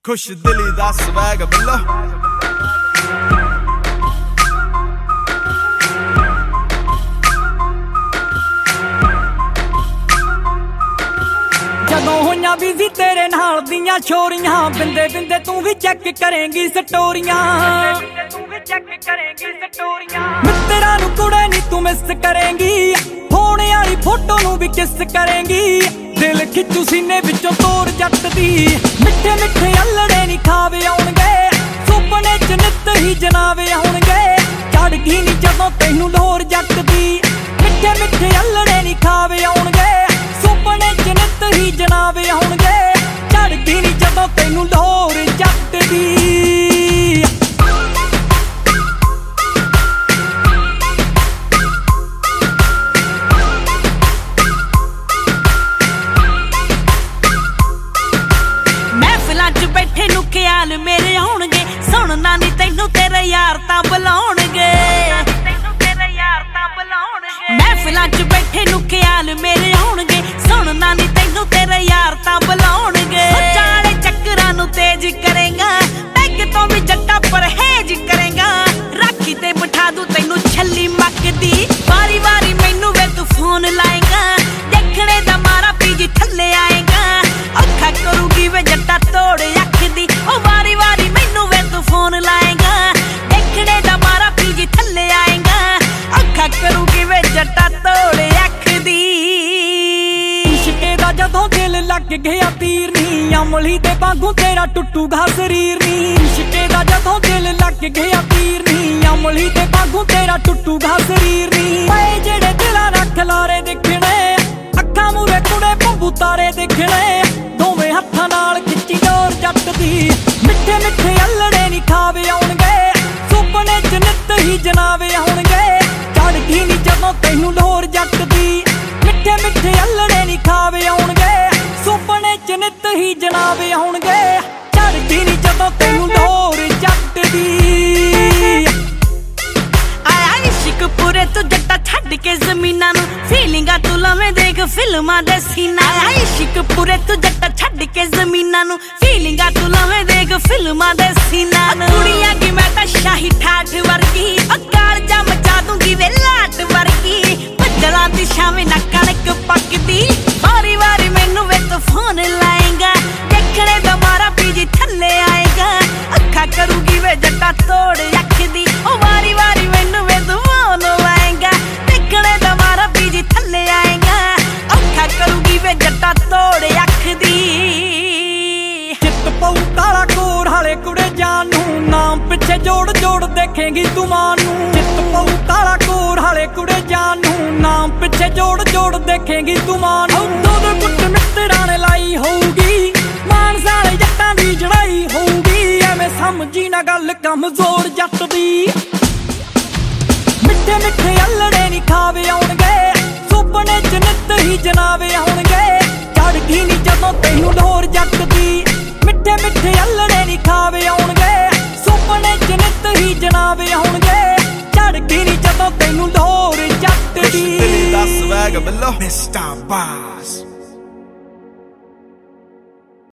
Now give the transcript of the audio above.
खुश दिली दा स्वैग बिल्लो ਜਦੋਂ ਹੋਈਆਂ ਬਿਜ਼ੀ ਤੇਰੇ ਨਾਲ ਦੀਆਂ ਛੋਰੀਆਂ ਬਿੰਦੇ ਬਿੰਦੇ ਤੂੰ ਵੀ ਚੈੱਕ ਕਰੇਂਗੀ ਸਟੋਰੀਆਂ ਮਿੱਤਰਾਂ ਨੂੰ ਕੁੜੇ ਨੀ ਤੂੰ ਮਿਸ ਕਰੇਂਗੀ ਫੋਨ ਵਾਲੀ ਫੋਟੋ ਨੂੰ ਵੀ ਕਿਸ ਕਰੇਂਗੀ ਦਿਲ ਖਿੱਚੂ ਸੀਨੇ ਵਿੱਚੋਂ ਤੋਰ ਜੱਟ ਦੀ ਮਿੱਠੇ ਮਿੱਠੇ ਅਲੜੇ ਨੀ ਖਾਵੇ ਆਉਣਗੇ ਸੁਪਨੇ ਚ ਨਿੱਤ ਹੀ ਜਨਾਵੇ ਆਉਣਗੇ ਚੜ ਗਈ ਨੀ ਜਦੋਂ ਤੈਨੂੰ ਲੋਰ ਜੱਟ ਦੀ ਮਿੱਠੇ ਮਿੱਠੇ ਅਲੜੇ ਨੀ ਖਾਵੇ ਆਉਣਗੇ ਸੁਪਨੇ ਚ ਨਿੱਤ ਹੀ ਜਨਾਵੇ ਆਉਣਗੇ ਚੜ ਗਈ ਨੀ ਜਦੋਂ ਤੈਨੂੰ ਲੋਰ ਜੱਟ ਦੀ ਬੈਠੇ ਨੂੰ ਖਿਆਲ ਮੇਰੇ ਆਉਣਗੇ ਸੁਣਨਾ ਨੀ ਤੈਨੂੰ ਤੇਰੇ ਯਾਰ ਤਾਂ ਬੁਲਾਉਣਗੇ ਮਹਿਫਿਲਾਂ 'ਚ ਬੈਠੇ ਨੂੰ ਖਿਆਲ ਮੇਰੇ ਆਉਣਗੇ ਸੁਣਨਾ ਨੀ ਤੈਨੂੰ ਤੇਰੇ ਯਾਰ ਤਾਂ ਬੁਲਾਉਣਗੇ ਚਾਲੇ ਚੱਕਰਾਂ ਨੂੰ ਤੇਜ਼ ਕਰੇਗਾ ਪੈਗ ਤੋਂ ਵੀ ਜੱਟਾ ਪਰਹੇਜ ਕਰੇਗਾ ਰਾਖੀ ਤੇ ਬਿਠਾ ਦੂ ਤੈਨੂੰ ਛੱਲੀ ਮੱਕਦੀ ਵਾਰੀ ਵਾਰੀ ਮੈਨੂੰ ਵੇ ਤੂੰ ਫੋਨ ਲਾਏਗਾ ਦੇਖਣੇ ਦਾ ਮਾਰਾ ਪੀਜੀ ਥੱਲੇ ਆਏਗਾ ਅੱਖਾਂ ਕਰੂਗੀ ਵੇ ਜੱਟਾ ਤੋੜ ਅੱਖਦੀ ਉਹ ਵਾਰੀ ਵਾਰੀ ਮੈਨੂੰ ਵੇ ਤੂੰ ਫੋਨ ਲਾਏਗਾ ਦੇਖਣੇ ਦਾ ਮਾਰਾ ਪੀਜੀ ਥੱਲੇ ਆਏਗਾ ਅੱਖਾਂ ਕਰੂਗੀ ਵੇ ਜੱਟਾ ਤੋੜ ਅੱਖਦੀ ਇਸ਼ਕੇ ਦਾ ਜਦੋਂ ਦਿਲ ਲੱਗ ਗਿਆ ਤੀਰ ਨੀ ਅਮਲੀ ਦੇ ਵਾਂਗੂ ਤੇਰਾ ਟੁੱਟੂਗਾ ਸਰੀਰ ਨੀ ਇਸ਼ਕੇ ਦਾ ਜਦੋਂ ਦਿਲ ਲੱਗ ਗਿਆ ਤੀਰ ਨੀ ਅਮਲੀ ਦੇ ਵਾਂਗੂ ਤੇਰਾ ਟੁੱਟੂਗਾ ਸਰੀਰ ਨੀ ਓਏ ਜਿਹੜੇ ਦਿਲਾਂ ਰੱਖ ਲਾਰੇ ਦੇਖਣੇ ਅੱਖਾਂ ਮੂਰੇ ਕੁੜੇ ਬੰਬੂ ਤਾਰੇ ਦੇਖਣੇ ਦੋਵੇਂ ਹੱਥਾਂ ਨਾਲ ਖਿੱਚੀ ਡੋਰ ਜੱਟ ਦੀ ਮਿੱਠੇ ਮਿੱਠੇ ਅਲੜੇ ਨੀ ਖਾਵੇ ਆਉਣਗੇ ਸੁਪਨੇ ਚ ਨਿੱਤ ਹੀ ਜਨਾਵੇ ਆਉਣਗੇ ਚੜ ਗਈ ਨੀ ਜਦੋਂ ਤੈਨੂੰ ਲੋਰ ਜੱਟ ਦੀ ਮਿੱਠੇ ਮਿੱਠੇ ਅਲੜੇ ਨੀ ਖਾਵੇ ਆਉਣਗੇ ਸੁਪਨੇ ਚ ਨਿੱਤ ਹੀ ਜਨਾਵੇ ਆਉਣਗੇ ਚੜ ਗਈ ਨੀ ਜਦੋਂ ਤੈਨੂੰ ਲੋਰ ਜੱਟ ਦੀ ਆਇਆ ਇਸ਼ਕ ਪੂਰੇ ਤੂੰ ਜੱਟਾ ਛੱਡ ਕੇ ਜ਼ਮੀਨਾਂ ਨੂੰ ਫੀਲਿੰਗਾਂ ਤੂੰ ਲਵੇਂ ਦੇਖ ਫਿਲਮਾਂ ਦੇ ਸੀਨਾ ਆਇਆ ਇਸ਼ਕ ਪੂਰੇ ਤੂੰ ਜੱਟਾ ਛੱਡ ਕੇ ਜ਼ਮੀਨਾਂ ਨੂੰ ਫੀਲਿੰਗਾਂ ਤੂੰ ਲਵੇਂ ਦੇਖ ਫਿਲਮਾਂ ਦੇ ਸੀਨਾ ਨੂੰ ਕੁੜੀਆਂ ਕੀ ਮੈਂ ਤਾਂ ਸ਼ਾਹੀ ਠਾਠ ਵਰਗੀ ਅਕਾਲ ਜਾ ਮਚਾ ਦੂੰਗੀ ਵੇ ਲਾਟ ਵਰਗੀ ਬੱਦਲਾਂ ਦੀ ਛਾਵੇਂ ਨਾ ਕਣਕ ਪੱਕਦੀ ਵਾਰੀ ਵਾਰੀ ਮੈਨੂੰ ਵੇ ਤੂੰ ਫੋਨ ਲਾਏਗਾ ਦੇਖਣੇ ਦਾ ਮਾਰਾ ਪੀਜੀ ਥੱਲੇ ਆਏਗਾ ਅੱਖਾਂ ਕਰੂਗੀ ਵੇ ਜੱਟਾ ਤੋੜ ਅੱਖਦੀ ਉਹ ਵਾਰੀ ਵਾਰੀ ਮੈਨੂੰ ਵੇ ਤੂੰ ਫੋਨ ਲਾਏਗਾ ਦੇਖਣੇ ਦਾ ਮਾਰਾ ਪੀਜੀ ਥੱਲੇ ਆਏਗਾ ਅੱਖਾਂ ਕਰੂਗੀ ਵੇ ਜੱਟਾ ਤੋੜ ਅੱਖਦੀ ਚਿੱਤ ਪਊ ਕਾਲਾ ਕੋਰ ਹਾਲੇ ਕੁੜੇ ਜਾਨ ਨੂੰ ਨਾਮ ਪਿੱਛੇ ਜੋੜ ਜੋੜ ਦੇਖੇਂਗੀ ਤੂੰ ਮਾਂ ਨੂੰ ਚਿੱਤ ਪਊ ਕਾਲਾ ਕੋਰ ਹਾਲੇ ਕੁੜੇ ਜਾਨ ਨੂੰ ਨਾਮ ਪਿੱਛੇ ਜੋੜ ਜੋੜ ਦੇਖੇਂਗੀ ਤੂੰ ਮਾਂ ਨੂੰ ਦੋ ਗੁੱਟ ਮਿੱਤਰਾਂ ਨੇ ਲਾਈ ਹੋਊਗੀ ਮਾਨਸਾ ਵਾਲੇ ਜੱਟਾਂ ਦੀ ਜੜਾਈ ਹੋਊਗੀ ਐਵੇਂ ਸਮਝੀ ਨਾ ਗੱਲ ਕਮਜ਼ੋਰ ਜੱਟ ਦੀ ਮਿੱਠੇ ਮਿੱਠੇ ਅਲੜੇ ਨੀ ਖਾਵੇ ਆਉਣਗੇ ਸੁਪਨੇ ਚ ਨਿੱਤ ਹੀ ਜਨਾਵੇ ਆਉਣਗੇ ਚੜ ਗਈ ਨੀ ਜਦੋਂ ਤੈਨੂੰ ਲੋਰ ਜੱਟ ਦੀ ਮਿੱਠੇ ਮਿੱਠੇ ਅਲੜੇ ਨੀ ਖਾਵੇ ਆਉਣਗੇ ਸੁਪਨੇ ਚ ਨਿੱਤ ਹੀ ਜਨਾਵੇ ਆਉਣਗੇ ਚੜ ਗਈ ਨੀ ਜਦੋਂ ਤੈਨੂੰ ਲੋਰ ਜੱਟ ਦੀ खुश दिली दा स्वैग बिल्लो मिस्टर बास